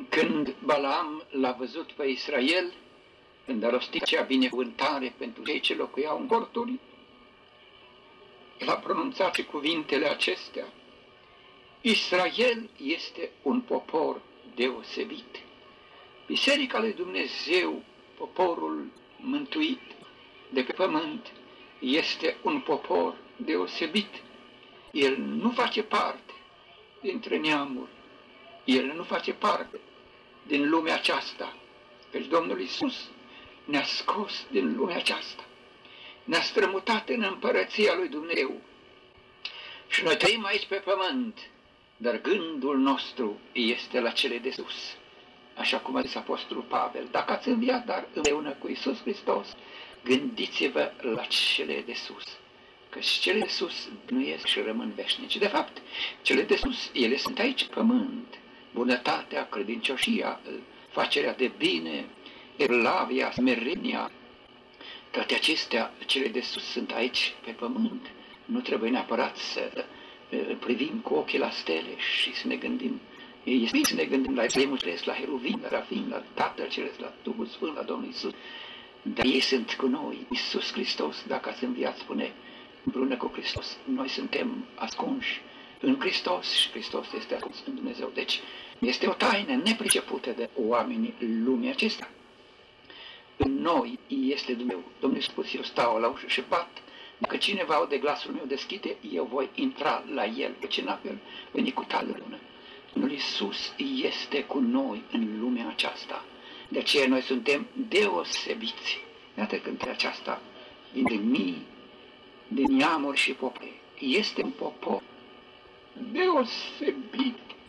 Când Balaam l-a văzut pe Israel, când a rostit cea binecuvântare pentru cei ce locuiau în corturi, el a pronunțat și cuvintele acestea: Israel este un popor deosebit. Biserica lui Dumnezeu, poporul mântuit de pe pământ, este un popor deosebit. El nu face parte dintre neamuri, el nu face parte din lumea aceasta. Căci Domnul Iisus ne-a scos din lumea aceasta, ne-a strămutat în împărăția lui Dumnezeu. Și noi trăim aici pe pământ, dar gândul nostru este la cele de sus. Așa cum a zis Apostolul Pavel: dacă ați înviat, dar împreună cu Iisus Hristos, gândiți-vă la cele de sus. Căci cele de sus nu ies și rămân veșnici. De fapt, cele de sus, ele sunt aici pe pământ. Bunătatea, credincioșia, facerea de bine, evlavia, smerenia, toate acestea, cele de sus, sunt aici pe pământ. Nu trebuie neapărat să privim cu ochii la stele și să ne gândim. Este bine să ne gândim la Ierusalimul Ceresc, la Heruvim, la Rafim, la Tatăl Ceresc, la Duhul Sfânt, la Domnul Iisus. Dar ei sunt cu noi. Iisus Hristos, dacă ați înviat, spune, împreună cu Hristos, noi suntem ascunși în Hristos și Hristos este ascuns în Dumnezeu. Deci este o taină nepricepută de oamenii lumii acestea. În noi este Dumnezeu. Domnul a spus: eu stau la ușă și bat. Dacă cineva aude glasul meu deschide, eu voi intra la el. Pe ce n-apel, veni cu talul lună. Domnul Iisus este cu noi în lumea aceasta. De aceea noi suntem deosebiți. Iată cântarea aceasta dintre mii de neamuri și popori. Este un popor deosebit